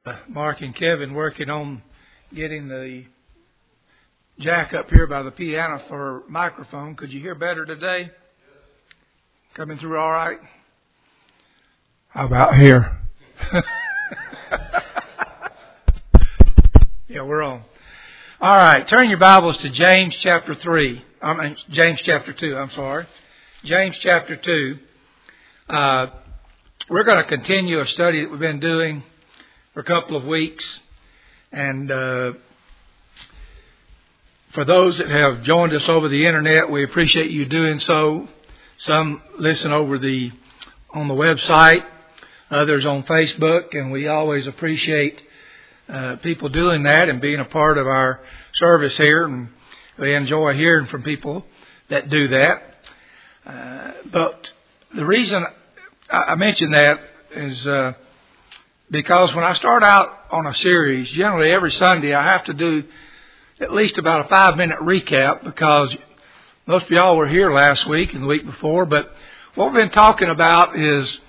Mark and Kevin working on getting the jack up here by the piano for microphone. Could you hear better today? Coming through all right? How about here? Yeah, we're on. All right, turn your Bibles to James chapter 2. James chapter 2. James chapter 2. We're going to continue a study that we've been doing for a couple of weeks. And for those that have joined us over the internet, we appreciate you doing so. Some listen on the website, others on Facebook, and we always appreciate people doing that and being a part of our service here. And we enjoy hearing from people that do that. But the reason I mention that is because when I start out on a series, generally every Sunday I have to do at least about a 5-minute recap, because most of y'all were here last week and the week before. But what we've been talking about is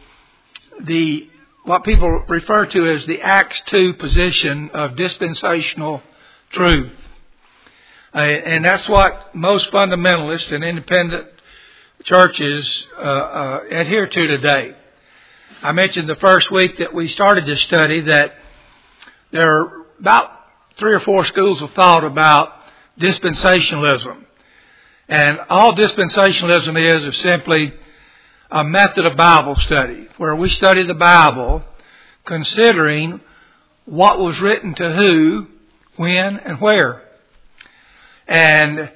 what people refer to as the Acts 2 position of dispensational truth. And that's what most fundamentalist and independent churches adhere to today. I mentioned the first week that we started this study that there are about 3 or 4 schools of thought about dispensationalism. And all dispensationalism is simply a method of Bible study where we study the Bible considering what was written to who, when, and where. And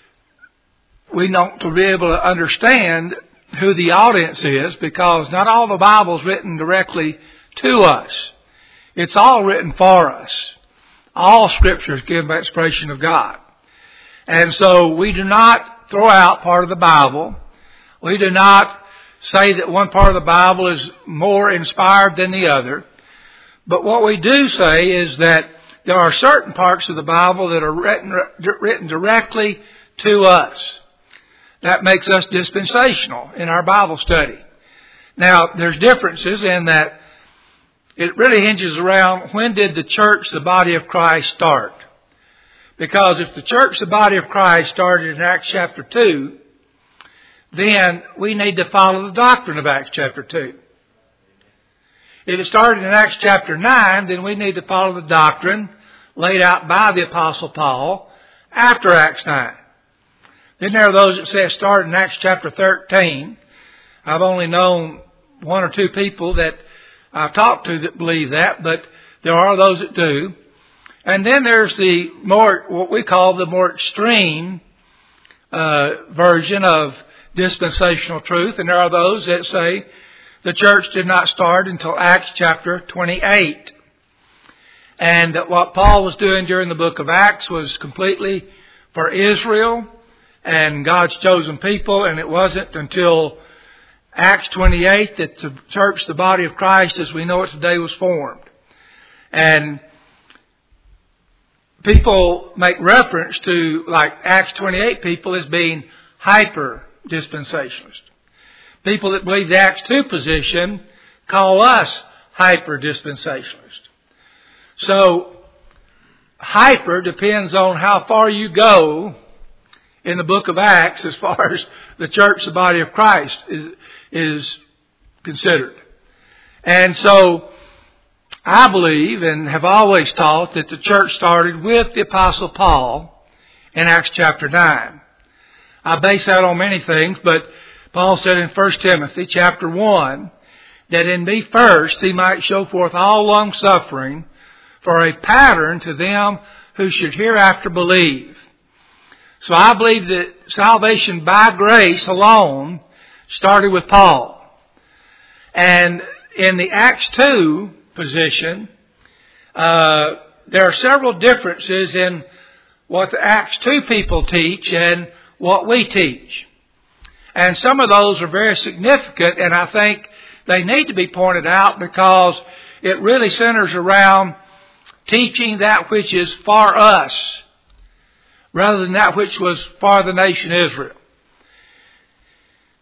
we want to be able to understand who the audience is, because not all the Bible is written directly to us. It's all written for us. All Scripture is given by inspiration of God. And so we do not throw out part of the Bible. We do not say that one part of the Bible is more inspired than the other. But what we do say is that there are certain parts of the Bible that are written directly to us. That makes us dispensational in our Bible study. Now, there's differences in that it really hinges around when did the church, the body of Christ, start. Because if the church, the body of Christ, started in Acts chapter 2, then we need to follow the doctrine of Acts chapter 2. If it started in Acts chapter 9, then we need to follow the doctrine laid out by the Apostle Paul after Acts 9. Then there are those that say it started in Acts chapter 13. I've only known 1 or 2 people that I've talked to that believe that, but there are those that do. And then there's what we call the more extreme version of dispensational truth. And there are those that say the church did not start until Acts chapter 28. And that what Paul was doing during the book of Acts was completely for Israel and God's chosen people, and it wasn't until Acts 28 that the church, the body of Christ as we know it today, was formed. And people make reference to like Acts 28 people as being hyper-dispensationalist. People that believe the Acts 2 position call us hyper-dispensationalist. So, hyper depends on how far you go in the book of Acts as far as the church, the body of Christ, is considered. And so, I believe and have always taught that the church started with the Apostle Paul in Acts chapter 9. I base that on many things, but Paul said in 1 Timothy chapter 1 that in me first he might show forth all long suffering for a pattern to them who should hereafter believe. So I believe that salvation by grace alone started with Paul. And in the Acts 2 position, there are several differences in what the Acts 2 people teach and what we teach. And some of those are very significant, and I think they need to be pointed out because it really centers around teaching that which is for us rather than that which was for the nation Israel.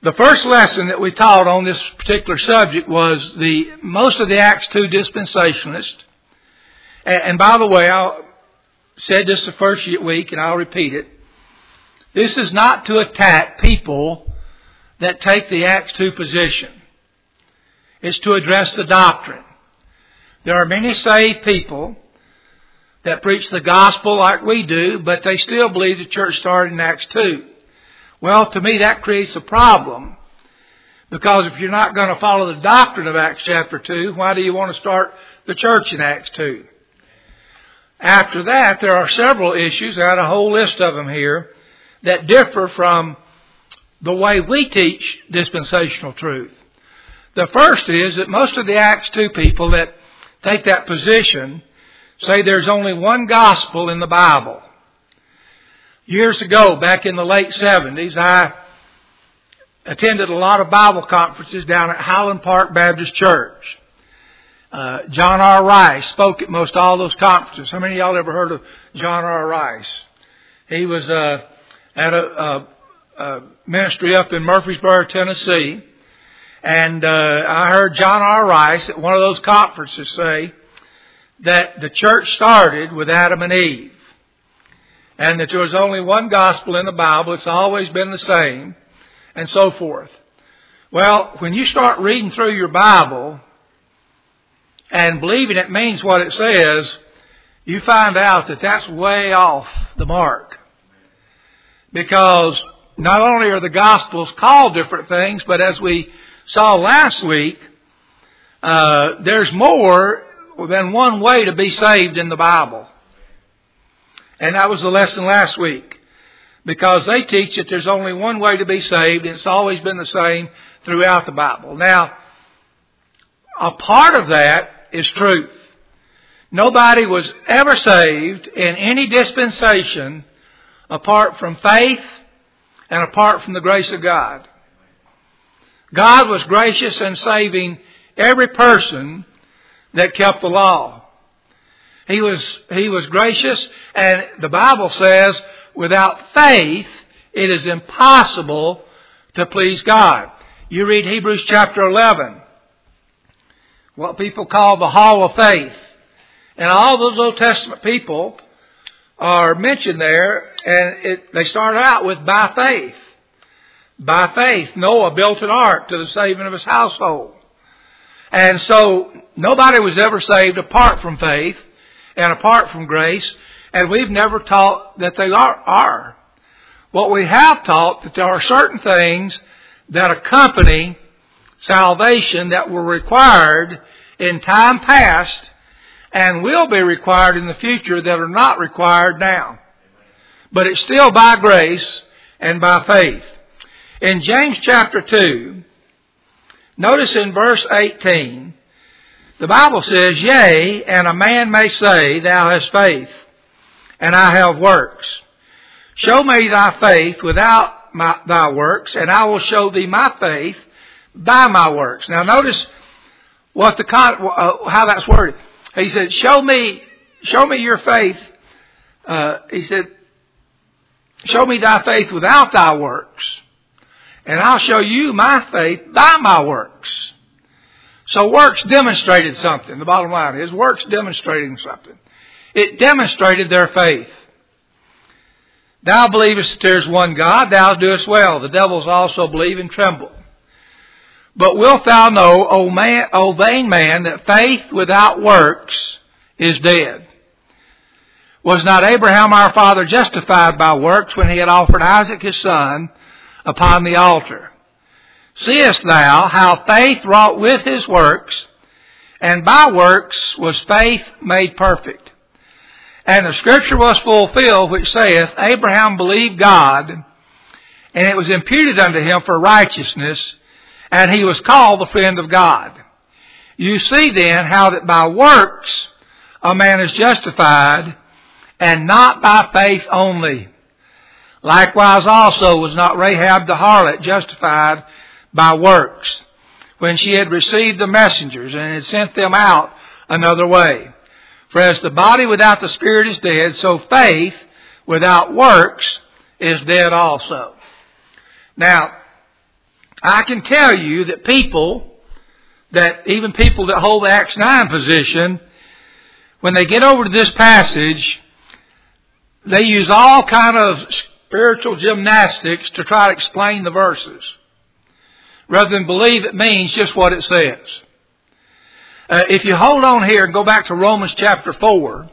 The first lesson that we taught on this particular subject was most of the Acts 2 dispensationalists. And by the way, I said this the first week and I'll repeat it. This is not to attack people that take the Acts 2 position. It's to address the doctrine. There are many saved people that preach the gospel like we do, but they still believe the church started in Acts 2. Well, to me that creates a problem, because if you're not going to follow the doctrine of Acts chapter 2, why do you want to start the church in Acts 2? After that, there are several issues, I got a whole list of them here, that differ from the way we teach dispensational truth. The first is that most of the Acts 2 people that take that position say there's only one gospel in the Bible. Years ago, back in the late 70s, I attended a lot of Bible conferences down at Highland Park Baptist Church. John R. Rice spoke at most all those conferences. How many of y'all ever heard of John R. Rice? He was at a ministry up in Murfreesboro, Tennessee. And I heard John R. Rice at one of those conferences say that the church started with Adam and Eve, and that there was only one gospel in the Bible. It's always been the same, and so forth. Well, when you start reading through your Bible and believing it means what it says, you find out that that's way off the mark. Because not only are the Gospels called different things, but as we saw last week, there's more than one way to be saved in the Bible. And that was the lesson last week. Because they teach that there's only one way to be saved, and it's always been the same throughout the Bible. Now, a part of that is truth. Nobody was ever saved in any dispensation apart from faith and apart from the grace of God. God was gracious in saving every person that kept the law. He was gracious, and the Bible says without faith it is impossible to please God. You read Hebrews chapter 11, what people call the Hall of Faith. And all those Old Testament people are mentioned there, and they start out with by faith. By faith, Noah built an ark to the saving of his household. And so nobody was ever saved apart from faith and apart from grace, and we've never taught that they are. What we have taught, that there are certain things that accompany salvation that were required in time past and will be required in the future that are not required now. But it's still by grace and by faith. In James chapter 2, notice in verse 18, the Bible says, "Yea, and a man may say, Thou hast faith, and I have works. Show me thy faith without thy works, and I will show thee my faith by my works." Now notice what how that's worded. He said, show me your faith. He said, show me thy faith without thy works, and I'll show you my faith by my works. So works demonstrated something. The bottom line is works demonstrating something. It demonstrated their faith. "Thou believest that there is one God, thou doest well. The devils also believe and tremble. But wilt thou know, O vain man, that faith without works is dead? Was not Abraham our father justified by works when he had offered Isaac his son upon the altar? Seest thou how faith wrought with his works, and by works was faith made perfect? And the scripture was fulfilled which saith, Abraham believed God, and it was imputed unto him for righteousness, and he was called the friend of God. You see then how that by works a man is justified, and not by faith only. Likewise also was not Rahab the harlot justified by works, when she had received the messengers and had sent them out another way. For as the body without the spirit is dead, so faith without works is dead also." Now, I can tell you that even people that hold the Acts 9 position, when they get over to this passage, they use all kind of spiritual gymnastics to try to explain the verses, rather than believe it means just what it says. If you hold on here and go back to Romans chapter 4,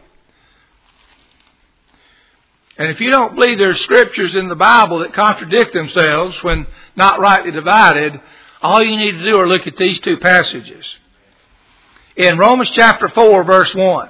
and if you don't believe there's scriptures in the Bible that contradict themselves when not rightly divided, all you need to do are look at these two passages. In Romans chapter 4, verse 1.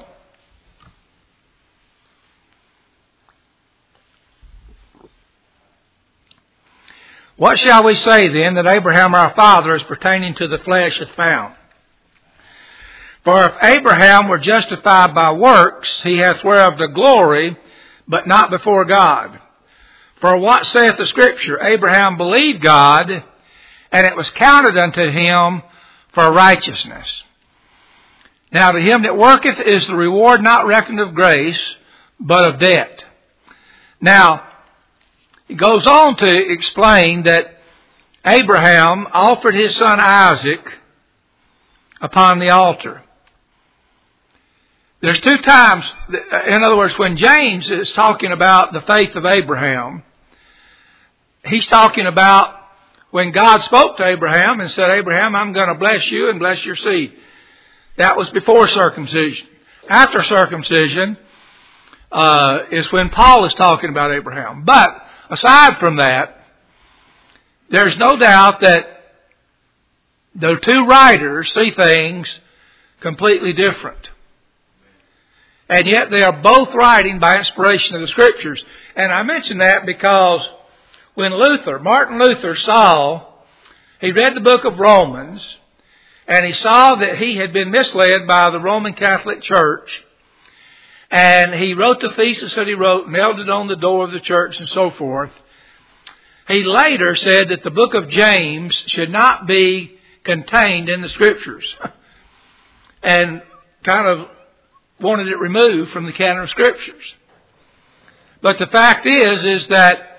What shall we say then that Abraham our father as pertaining to the flesh hath found? For if Abraham were justified by works, he hath whereof the glory, but not before God. For what saith the Scripture? Abraham believed God, and it was counted unto him for righteousness. Now to him that worketh is the reward not reckoned of grace, but of debt. Now, he goes on to explain that Abraham offered his son Isaac upon the altar. There's two times, in other words, when James is talking about the faith of Abraham, he's talking about when God spoke to Abraham and said, Abraham, I'm going to bless you and bless your seed. That was before circumcision. After circumcision is when Paul is talking about Abraham. But aside from that, there's no doubt that the two writers see things completely different. And yet they are both writing by inspiration of the Scriptures. And I mention that because when Martin Luther he read the book of Romans, and he saw that he had been misled by the Roman Catholic Church. And he wrote the thesis that he wrote, nailed it on the door of the church and so forth. He later said that the book of James should not be contained in the Scriptures. And kind of wanted it removed from the canon of Scriptures. But the fact is that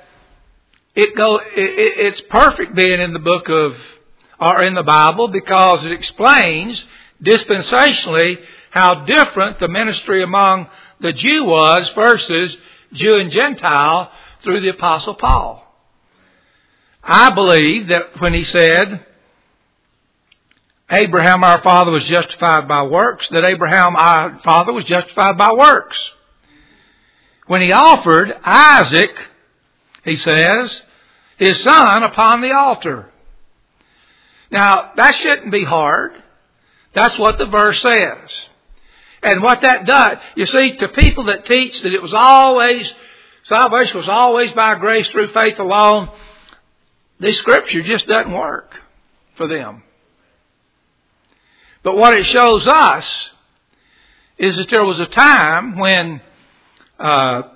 it's perfect being in the book or in the Bible, because it explains dispensationally how different the ministry among the Jew was versus Jew and Gentile through the Apostle Paul. I believe that when he said, Abraham our father was justified by works, that Abraham our father was justified by works. When he offered Isaac, he says, his son upon the altar. Now, that shouldn't be hard. That's what the verse says. And what that does, you see, to people that teach that salvation was always by grace through faith alone, this Scripture just doesn't work for them. But what it shows us is that there was a time when God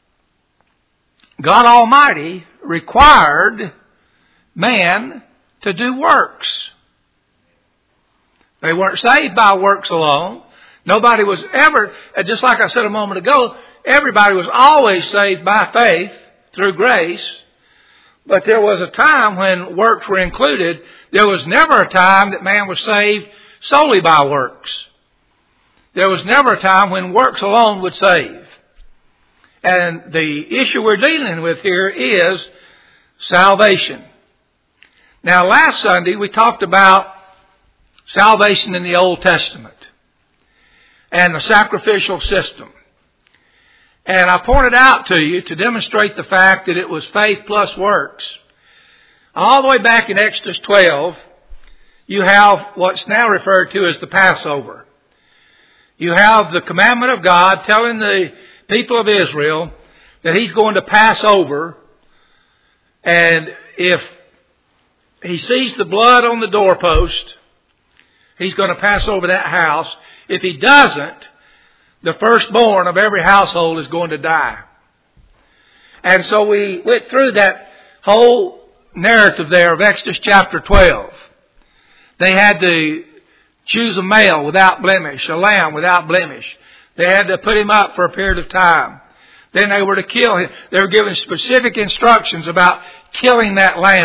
Almighty required man to do works. They weren't saved by works alone. Nobody was ever, just like I said a moment ago, everybody was always saved by faith through grace. But there was a time when works were included. There was never a time that man was saved solely by works. There was never a time when works alone would save. And the issue we're dealing with here is salvation. Now, last Sunday we talked about salvation in the Old Testament and the sacrificial system. And I pointed out to you to demonstrate the fact that it was faith plus works. All the way back in Exodus 12, you have what's now referred to as the Passover. You have the commandment of God telling the people of Israel that He's going to pass over, and if He sees the blood on the doorpost, He's going to pass over that house. If He doesn't, the firstborn of every household is going to die. And so we went through that whole narrative there of Exodus chapter 12. They had to choose a male without blemish, a lamb without blemish. They had to put him up for a period of time. Then they were to kill him. They were given specific instructions about killing that lamb.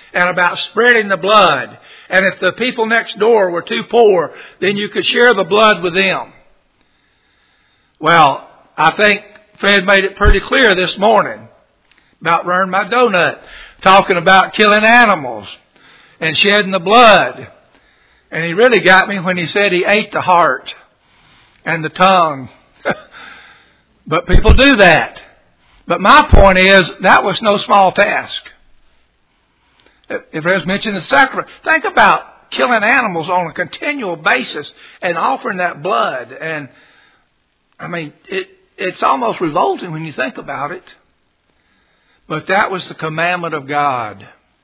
and about spreading the blood. And if the people next door were too poor, then you could share the blood with them. Well, I think Fred made it pretty clear this morning about running my donut, talking about killing animals and shedding the blood. And he really got me when he said he ate the heart and the tongue. But people do that. But my point is, that was no small task. If it was mentioned the sacrifice, think about killing animals on a continual basis and offering that blood. And I mean, it's almost revolting when you think about it. But that was the commandment of God.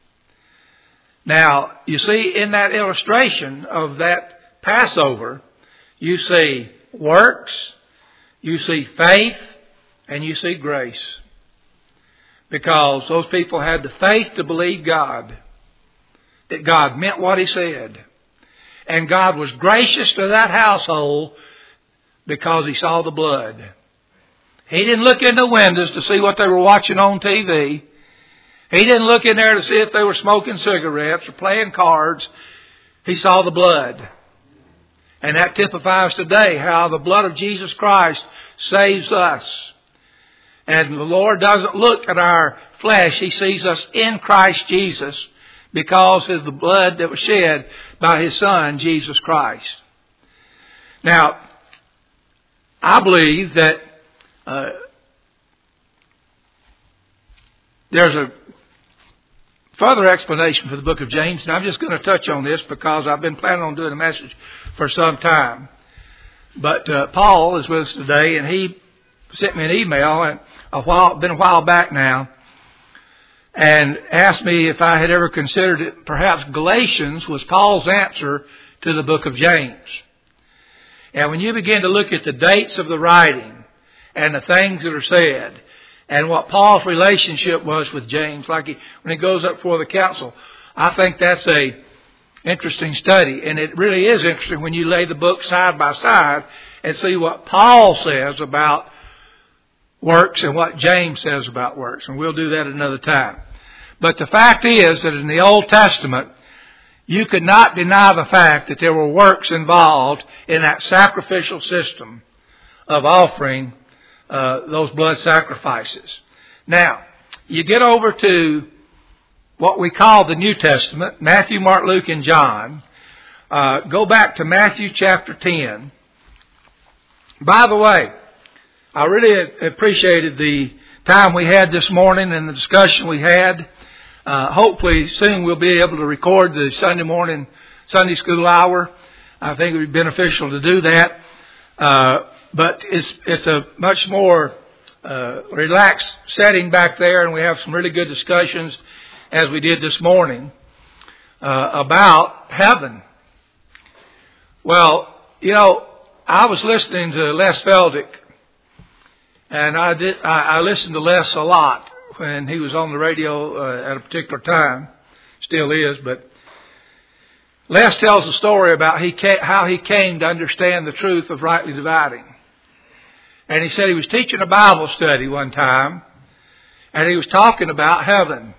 Now, you see in that illustration of that Passover, you see works, you see faith, and you see grace. Because those people had the faith to believe God, that God meant what He said. And God was gracious to that household because He saw the blood. He didn't look in the windows to see what they were watching on TV. He didn't look in there to see if they were smoking cigarettes or playing cards. He saw the blood. And that typifies today how the blood of Jesus Christ saves us. And the Lord doesn't look at our flesh. He sees us in Christ Jesus because of the blood that was shed by His Son, Jesus Christ. Now, I believe that there's a further explanation for the book of James, and I'm just going to touch on this because I've been planning on doing a message for some time. But Paul is with us today, and he sent me an email been a while back now, and asked me if I had ever considered it. Perhaps Galatians was Paul's answer to the book of James. And when you begin to look at the dates of the writing and the things that are said, and what Paul's relationship was with James, like when he goes up before the council, I think that's a interesting study. And it really is interesting when you lay the book side by side and see what Paul says about works and what James says about works. And we'll do that another time. But the fact is that in the Old Testament, you could not deny the fact that there were works involved in that sacrificial system of offering those blood sacrifices. Now, you get over to what we call the New Testament, Matthew, Mark, Luke, and John. Go back to Matthew chapter 10. By the way, I really appreciated the time we had this morning and the discussion we had. Hopefully soon we'll be able to record the Sunday morning Sunday school hour. I think it would be beneficial to do that. But it's a much more relaxed setting back there, and we have some really good discussions as we did this morning about heaven. Well, I was listening to Les Feldick, and I listened to Les a lot when he was on the radio at a particular time. Still is, but Les tells a story about how he came to understand the truth of rightly dividing. And he said he was teaching a Bible study one time, and he was talking about heaven.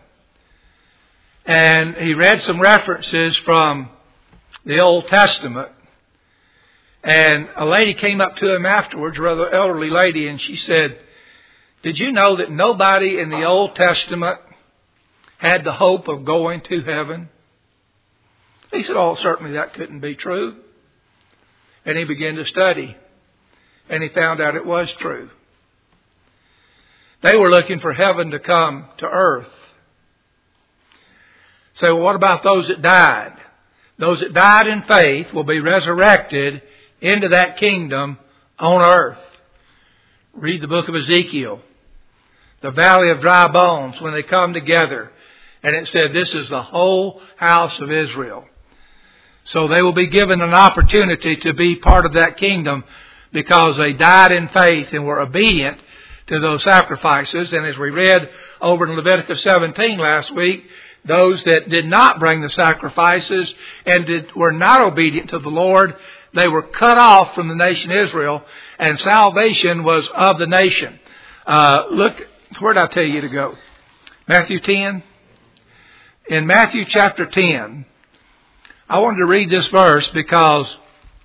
And he read some references from the Old Testament. And a lady came up to him afterwards, a rather elderly lady, and she said, "Did you know that nobody in the Old Testament had the hope of going to heaven?" He said, "Oh, certainly that couldn't be true." And he began to study, and he found out it was true. They were looking for heaven to come to earth. So what about those that died? Those that died in faith will be resurrected into that kingdom on earth. Read the book of Ezekiel. The valley of dry bones, when they come together. And it said this is the whole house of Israel. So they will be given an opportunity to be part of that kingdom because they died in faith and were obedient to those sacrifices. And as we read over in Leviticus 17 last week, those that did not bring the sacrifices and were not obedient to the Lord, they were cut off from the nation Israel, and salvation was of the nation. Look, where did I tell you to go? Matthew 10. in Matthew chapter 10, I wanted to read this verse because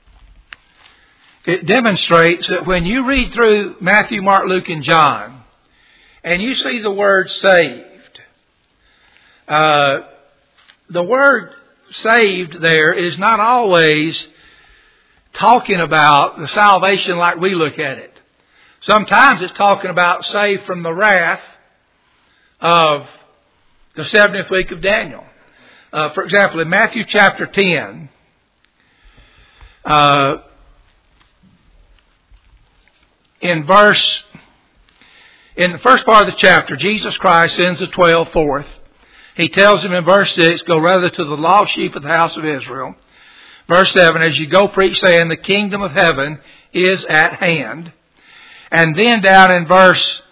it demonstrates that when you read through Matthew, Mark, Luke, and John, and you see the word saved, the word saved there is not always talking about the salvation like we look at it. Sometimes it's talking about saved from the wrath of the 70th week of Daniel. For example, in Matthew chapter 10, in the first part of the chapter, Jesus Christ sends the 12 forth. He tells them in verse 6, go rather to the lost sheep of the house of Israel. Verse 7, as you go preach saying, the kingdom of heaven is at hand. And then down in verse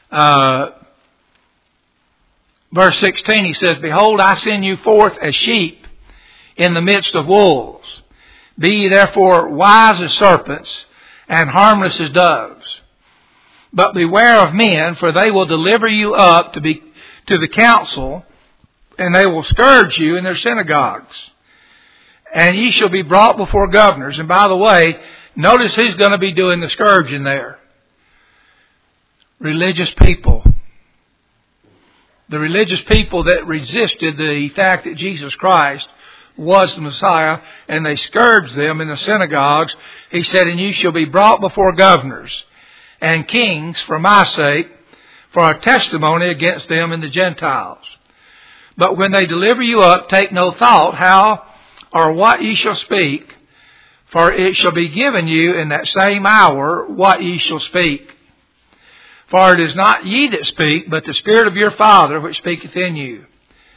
16, he says, behold, I send you forth as sheep in the midst of wolves. Be ye therefore wise as serpents and harmless as doves. But beware of men, for they will deliver you up to the council, and they will scourge you in their synagogues. And ye shall be brought before governors. And by the way, notice who's going to be doing the scourging there. Religious people. The religious people that resisted the fact that Jesus Christ was the Messiah, and they scourged them in the synagogues. He said, and you shall be brought before governors and kings for my sake, for a testimony against them and the Gentiles. But when they deliver you up, take no thought how or what ye shall speak, for it shall be given you in that same hour what ye shall speak. For it is not ye that speak, but the Spirit of your Father which speaketh in you.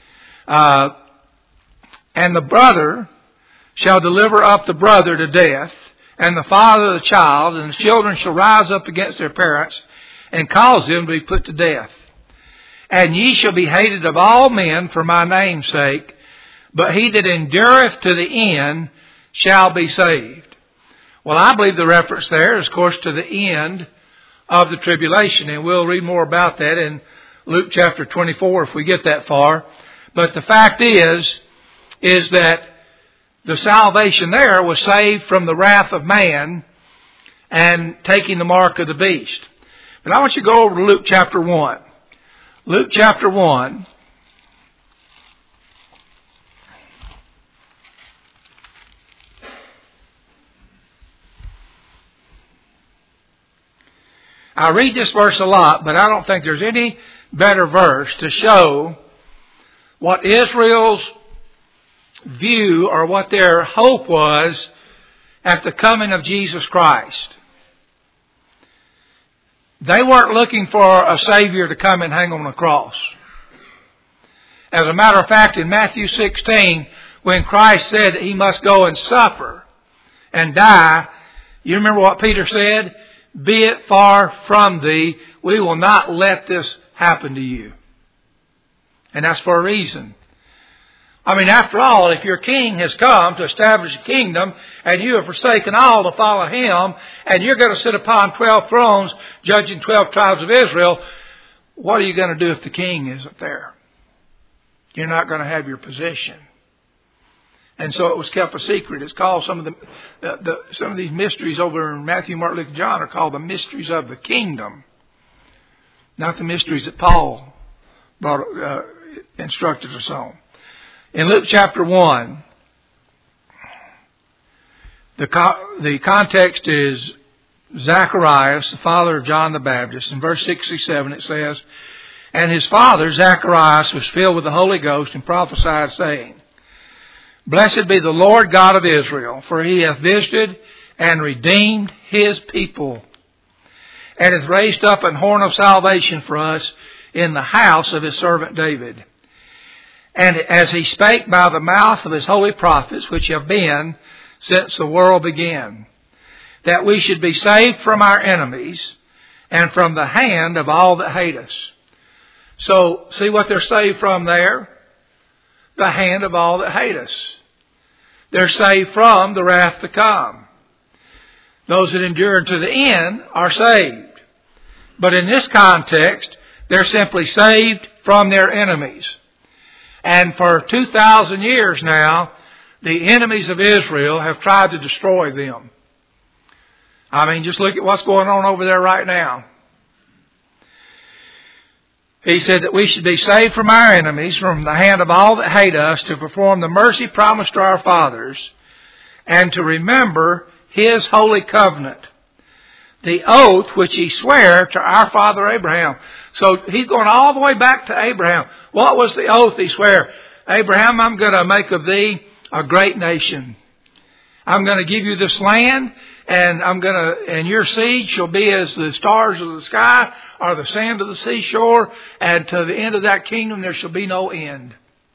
And the brother shall deliver up the brother to death, and the father the child, and the children shall rise up against their parents, and cause them to be put to death. And ye shall be hated of all men for my name's sake, but he that endureth to the end shall be saved. Well, I believe the reference there is, of course, to the end of the tribulation, and we'll read more about that in Luke chapter 24 if we get that far. But the fact is that the salvation there was saved from the wrath of man and taking the mark of the beast. But I want you to go over to Luke chapter 1. Luke chapter 1. I read this verse a lot, but I don't think there's any better verse to show what Israel's view or what their hope was at the coming of Jesus Christ. They weren't looking for a Savior to come and hang on a cross. As a matter of fact, in Matthew 16, when Christ said that he must go and suffer and die, you remember what Peter said? Be it far from thee, we will not let this happen to you. And that's for a reason. I mean, after all, if your king has come to establish a kingdom and you have forsaken all to follow him, and you're going to sit upon 12 thrones judging 12 tribes of Israel, what are you going to do if the king isn't there? You're not going to have your position. And so it was kept a secret. It's called some of these mysteries over in Matthew, Mark, Luke, and John are called the mysteries of the kingdom, not the mysteries that Paul instructed us on. In Luke chapter 1, the context is Zacharias, the father of John the Baptist. In verse 67 it says, and his father, Zacharias, was filled with the Holy Ghost and prophesied, saying, blessed be the Lord God of Israel, for he hath visited and redeemed his people, and hath raised up an horn of salvation for us in the house of his servant David. And as he spake by the mouth of his holy prophets, which have been since the world began, that we should be saved from our enemies and from the hand of all that hate us. So, see what they're saved from there? The hand of all that hate us. They're saved from the wrath to come. Those that endure to the end are saved. But in this context, they're simply saved from their enemies. And for 2,000 years now, the enemies of Israel have tried to destroy them. I mean, just look at what's going on over there right now. He said that we should be saved from our enemies, from the hand of all that hate us, to perform the mercy promised to our fathers, and to remember His holy covenant, the oath which He sware to our father Abraham. So He's going all the way back to Abraham. What was the oath He sware? Abraham, I'm going to make of thee a great nation. I'm going to give you this land, and your seed shall be as the stars of the sky or the sand of the seashore, and to the end of that kingdom there shall be no end.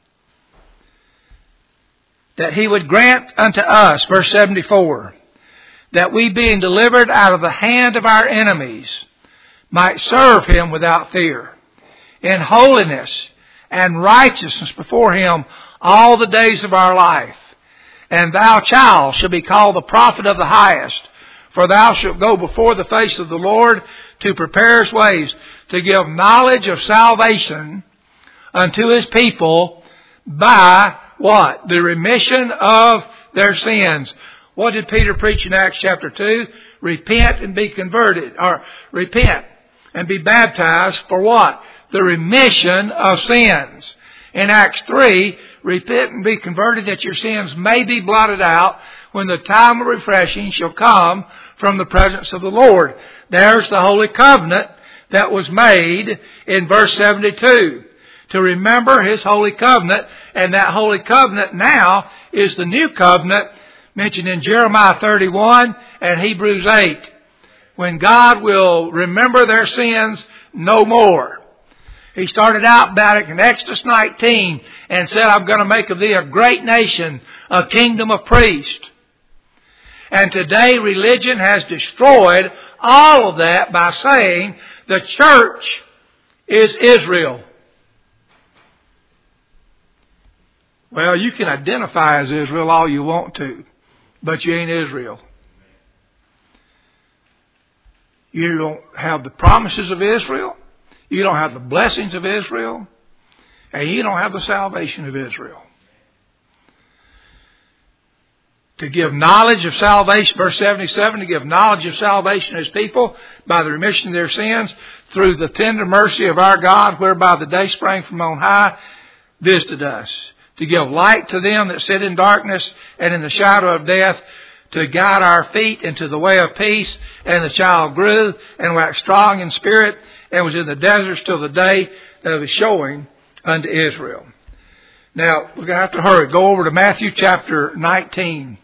That He would grant unto us, verse 74, that we being delivered out of the hand of our enemies might serve Him without fear, in holiness and righteousness before Him all the days of our life. And thou, child, shalt be called the prophet of the highest, for thou shalt go before the face of the Lord to prepare His ways, to give knowledge of salvation unto His people by what? The remission of their sins. What did Peter preach in Acts chapter 2? Repent and be converted, or repent and be baptized for what? The remission of sins. In Acts 3, repent and be converted that your sins may be blotted out when the time of refreshing shall come from the presence of the Lord. There's the holy covenant that was made in verse 72. To remember His holy covenant, and that holy covenant now is the new covenant mentioned in Jeremiah 31 and Hebrews 8. When God will remember their sins no more. He started out about it in Exodus 19 and said, I'm going to make of thee a great nation, a kingdom of priests. And today religion has destroyed all of that by saying the church is Israel. Well, you can identify as Israel all you want to, but you ain't Israel. You don't have the promises of Israel. You don't have the blessings of Israel. And you don't have the salvation of Israel. To give knowledge of salvation, verse 77, to give knowledge of salvation to His people by the remission of their sins through the tender mercy of our God, whereby the day sprang from on high, visited us. To give light to them that sit in darkness and in the shadow of death, to guide our feet into the way of peace. And the child grew and waxed strong in spirit, and was in the deserts till the day of His showing unto Israel. Now, we're going to have to hurry. Go over to Matthew chapter 19.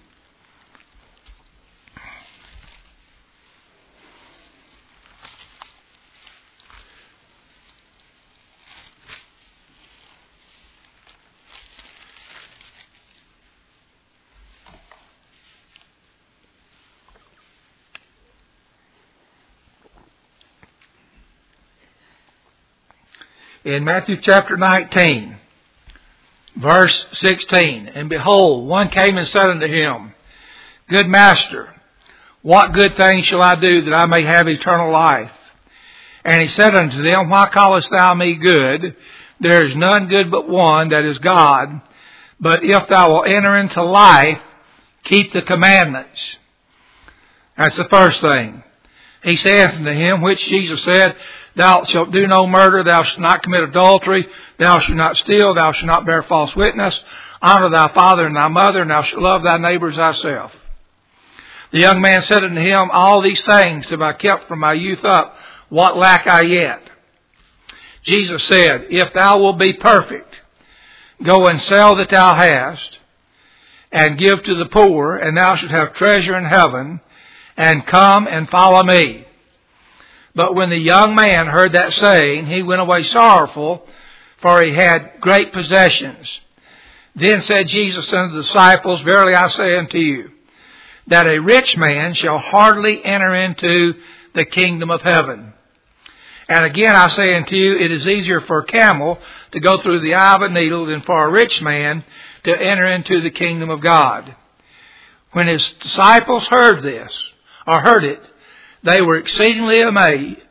In Matthew chapter 19, verse 16, and behold, one came and said unto Him, Good Master, what good thing shall I do that I may have eternal life? And He said unto them, Why callest thou me good? There is none good but one, that is God. But if thou wilt enter into life, keep the commandments. That's the first thing. He saith unto him, which Jesus said, Thou shalt do no murder, thou shalt not commit adultery, thou shalt not steal, thou shalt not bear false witness, honor thy father and thy mother, and thou shalt love thy neighbor as thyself. The young man said unto him, All these things have I kept from my youth up, what lack I yet? Jesus said, If thou wilt be perfect, go and sell that thou hast, and give to the poor, and thou shalt have treasure in heaven, and come and follow me. But when the young man heard that saying, he went away sorrowful, for he had great possessions. Then said Jesus unto the disciples, Verily I say unto you, that a rich man shall hardly enter into the kingdom of heaven. And again I say unto you, it is easier for a camel to go through the eye of a needle than for a rich man to enter into the kingdom of God. When His disciples heard this, or heard it, they were exceedingly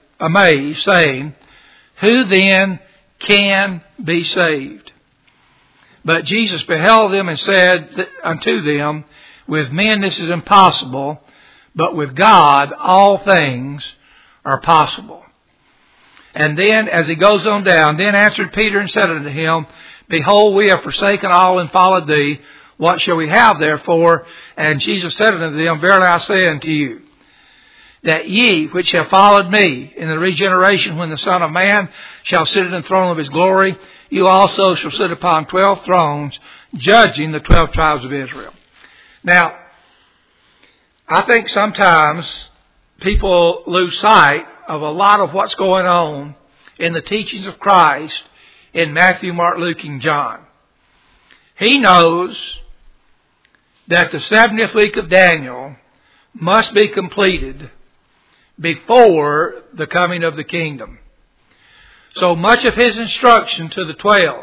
amazed, saying, Who then can be saved? But Jesus beheld them and said unto them, with men this is impossible, but with God all things are possible. And then, as he goes on down, then answered Peter and said unto him, behold, we have forsaken all and followed thee. What shall we have therefore? And Jesus said unto them, verily I say unto you, that ye which have followed me in the regeneration when the Son of Man shall sit in the throne of his glory, you also shall sit upon 12 thrones, judging the 12 tribes of Israel. Now, I think sometimes people lose sight of a lot of what's going on in the teachings of Christ in Matthew, Mark, Luke, and John. He knows that the 70th week of Daniel must be completed before the coming of the kingdom. So much of his instruction to the 12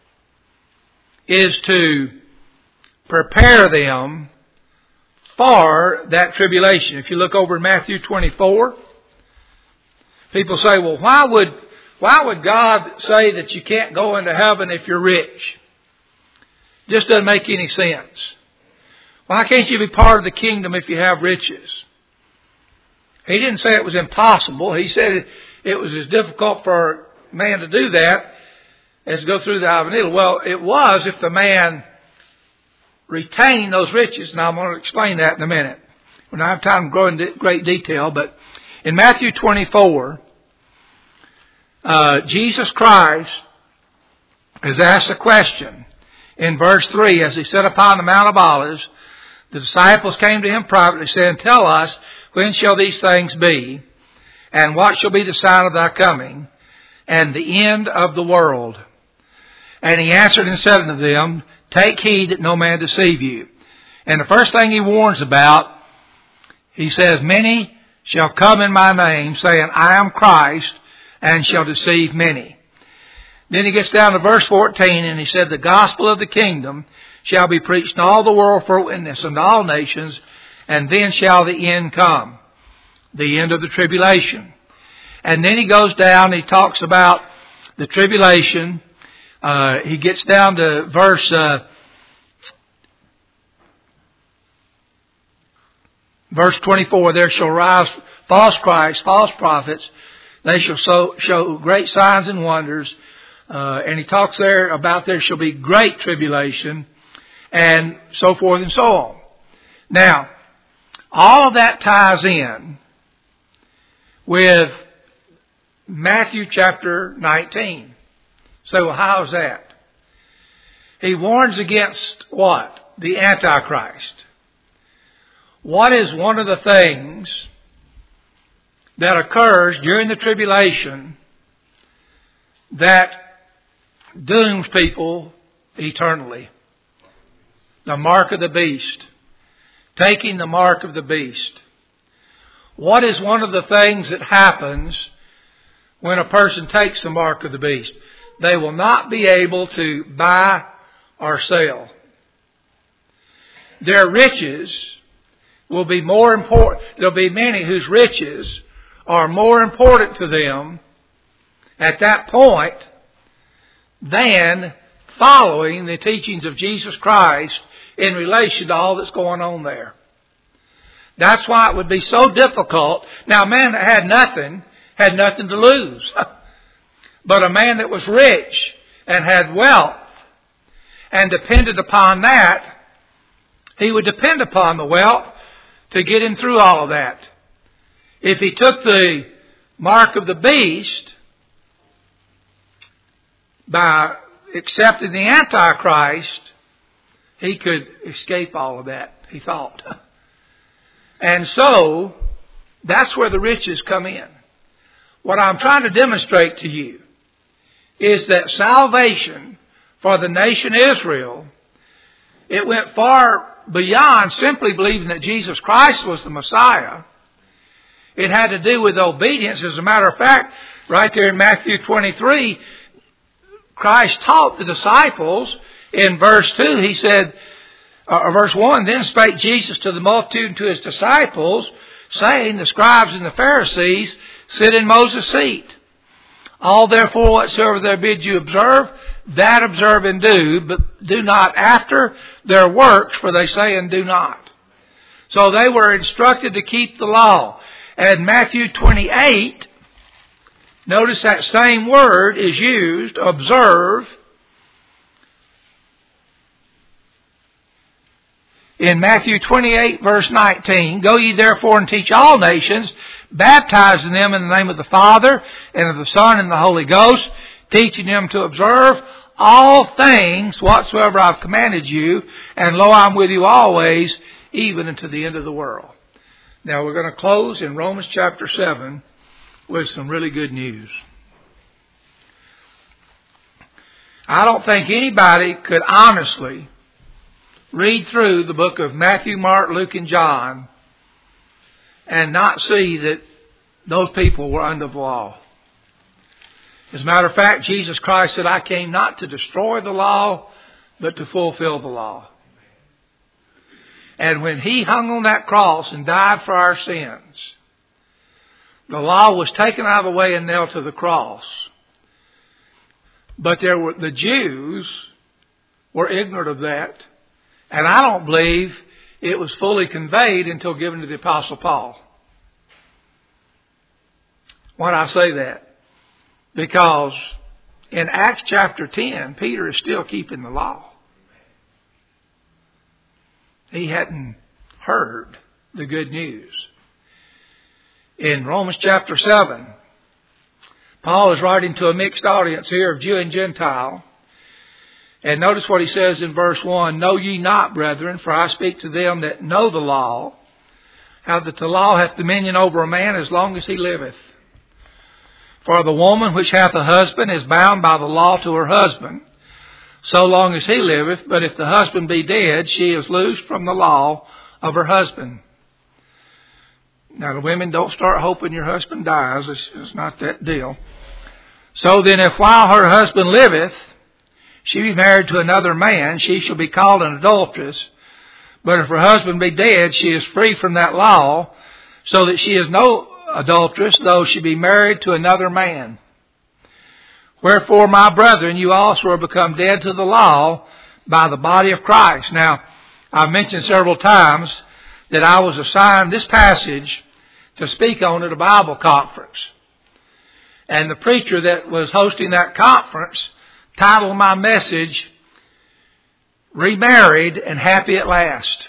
is to prepare them for that tribulation. If you look over in Matthew 24, people say, well, why would God say that you can't go into heaven if you're rich? Just doesn't make any sense. Why can't you be part of the kingdom if you have riches? He didn't say it was impossible. He said it was as difficult for a man to do that as to go through the eye of a needle. Well, it was if the man retained those riches. Now I'm going to explain that in a minute. We don't have time to go into great detail, but in Matthew 24, Jesus Christ is asked a question in verse 3. As he sat upon the Mount of Olives, the disciples came to him privately, saying, tell us, when shall these things be? And what shall be the sign of thy coming? And the end of the world? And he answered and said unto them, take heed that no man deceive you. And the first thing he warns about, he says, many shall come in my name, saying, I am Christ, and shall deceive many. Then he gets down to verse 14, and he said, the gospel of the kingdom shall be preached in all the world for a witness unto all nations, and then shall the end come, the end of the tribulation. And then he goes down, he talks about the tribulation. He gets down to verse 24, there shall rise false Christs, false prophets. They shall show great signs and wonders. And he talks there about there shall be great tribulation and so forth and so on. Now, all of that ties in with Matthew chapter 19. So how is that? He warns against what? The Antichrist. What is one of the things that occurs during the tribulation that dooms people eternally? The mark of the beast. Taking the mark of the beast. What is one of the things that happens when a person takes the mark of the beast? They will not be able to buy or sell. Their riches will be more important. There'll be many whose riches are more important to them at that point than following the teachings of Jesus Christ in relation to all that's going on there. That's why it would be so difficult. Now, a man that had nothing to lose. But a man that was rich and had wealth and depended upon that, he would depend upon the wealth to get him through all of that. If he took the mark of the beast by accepting the Antichrist, he could escape all of that, he thought. And so, that's where the riches come in. What I'm trying to demonstrate to you is that salvation for the nation Israel, it went far beyond simply believing that Jesus Christ was the Messiah. It had to do with obedience. As a matter of fact, right there in Matthew 23, Christ taught the disciples in verse 2, he said, verse 1, then spake Jesus to the multitude and to his disciples, saying, the scribes and the Pharisees sit in Moses' seat. All therefore whatsoever they bid you observe, that observe and do, but do not after their works, for they say and do not. So they were instructed to keep the law. And Matthew 28, notice that same word is used, observe. In Matthew 28 verse 19, go ye therefore and teach all nations, baptizing them in the name of the Father and of the Son and the Holy Ghost, teaching them to observe all things whatsoever I've commanded you, and lo, I'm with you always, even unto the end of the world. Now we're going to close in Romans chapter 7 with some really good news. I don't think anybody could honestly read through the book of Matthew, Mark, Luke, and John and not see that those people were under the law. As a matter of fact, Jesus Christ said, I came not to destroy the law, but to fulfill the law. And when He hung on that cross and died for our sins, the law was taken out of the way and nailed to the cross. But the Jews were ignorant of that. And I don't believe it was fully conveyed until given to the Apostle Paul. Why do I say that? Because in Acts chapter 10, Peter is still keeping the law. He hadn't heard the good news. In Romans chapter 7, Paul is writing to a mixed audience here of Jew and Gentile. And notice what he says in verse 1, Know ye not, brethren, for I speak to them that know the law, how that the law hath dominion over a man as long as he liveth. For the woman which hath a husband is bound by the law to her husband, so long as he liveth. But if the husband be dead, she is loosed from the law of her husband. Now the women, don't start hoping your husband dies. It's not that deal. So then if while her husband liveth, she be married to another man, she shall be called an adulteress. But if her husband be dead, she is free from that law, so that she is no adulteress, though she be married to another man. Wherefore, my brethren, you also are become dead to the law by the body of Christ. Now, I've mentioned several times that I was assigned this passage to speak on at a Bible conference. And the preacher that was hosting that conference titled my message, Remarried and Happy at Last.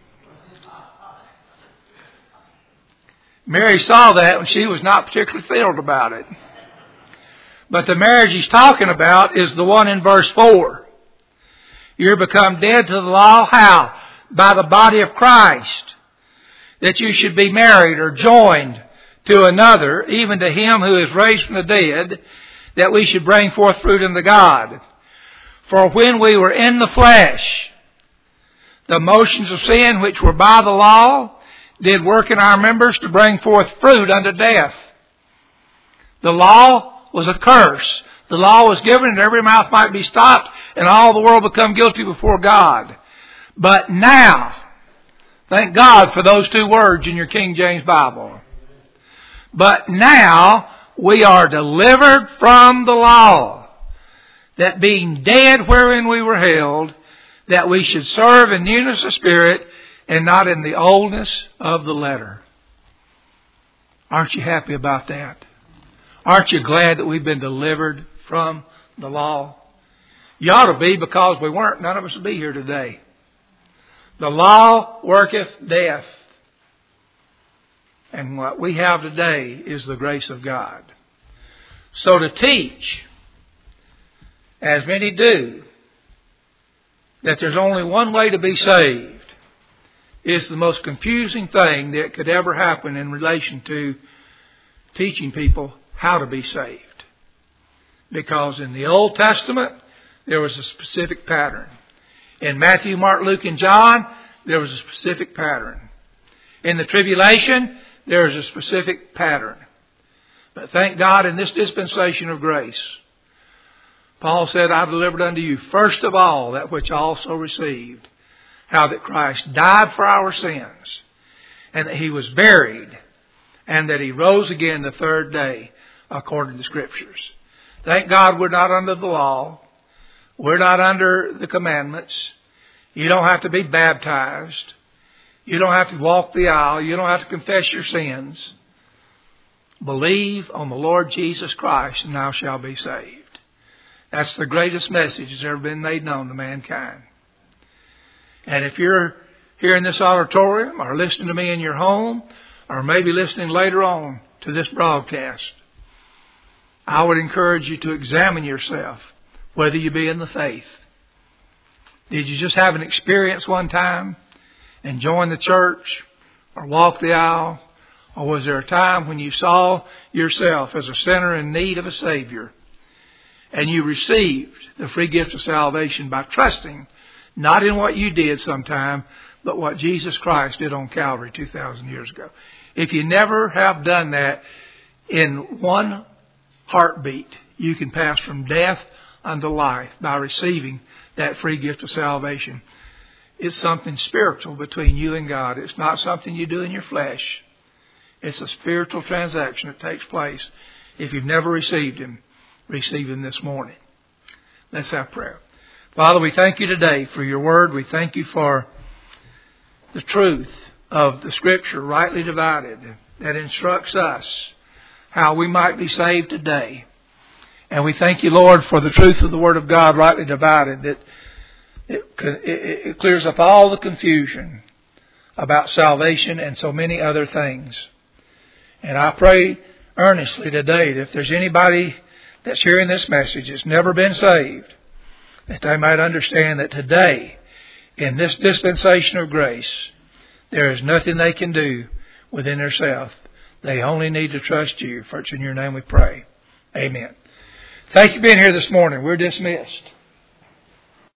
Mary saw that when she was not particularly thrilled about it. But the marriage he's talking about is the one in verse 4. You're become dead to the law. How? By the body of Christ. That you should be married or joined to another, even to Him who is raised from the dead, that we should bring forth fruit unto God. For when we were in the flesh, the motions of sin which were by the law did work in our members to bring forth fruit unto death. The law was a curse. The law was given that every mouth might be stopped and all the world become guilty before God. But now, thank God for those two words in your King James Bible. But now we are delivered from the law, that being dead wherein we were held, that we should serve in newness of spirit and not in the oldness of the letter. Aren't you happy about that? Aren't you glad that we've been delivered from the law? You ought to be, because if we weren't, none of us would be here today. The law worketh death. And what we have today is the grace of God. So to teach, as many do, that there's only one way to be saved is the most confusing thing that could ever happen in relation to teaching people how to be saved. Because in the Old Testament, there was a specific pattern. In Matthew, Mark, Luke, and John, there was a specific pattern. In the tribulation, there is a specific pattern. But thank God in this dispensation of grace, Paul said, I delivered unto you first of all that which I also received, how that Christ died for our sins, and that He was buried, and that He rose again the third day, according to the Scriptures. Thank God we're not under the law. We're not under the commandments. You don't have to be baptized. You don't have to walk the aisle. You don't have to confess your sins. Believe on the Lord Jesus Christ and thou shalt be saved. That's the greatest message that's ever been made known to mankind. And if you're here in this auditorium or listening to me in your home or maybe listening later on to this broadcast, I would encourage you to examine yourself, whether you be in the faith. Did you just have an experience one time and join the church or walk the aisle? Or was there a time when you saw yourself as a sinner in need of a Savior and you received the free gift of salvation by trusting not in what you did sometime, but what Jesus Christ did on Calvary 2,000 years ago? If you never have done that, in one heartbeat, you can pass from death unto life by receiving that free gift of salvation. It's something spiritual between you and God. It's not something you do in your flesh. It's a spiritual transaction that takes place. If you've never received Him, receive Him this morning. Let's have prayer. Father, we thank you today for your word. We thank you for the truth of the Scripture rightly divided that instructs us how we might be saved today. And we thank you, Lord, for the truth of the Word of God rightly divided, that it clears up all the confusion about salvation and so many other things. And I pray earnestly today that if there's anybody that's hearing this message that's never been saved, that they might understand that today, in this dispensation of grace, there is nothing they can do within themselves. They only need to trust you. For it's in your name we pray. Amen. Thank you for being here this morning. We're dismissed.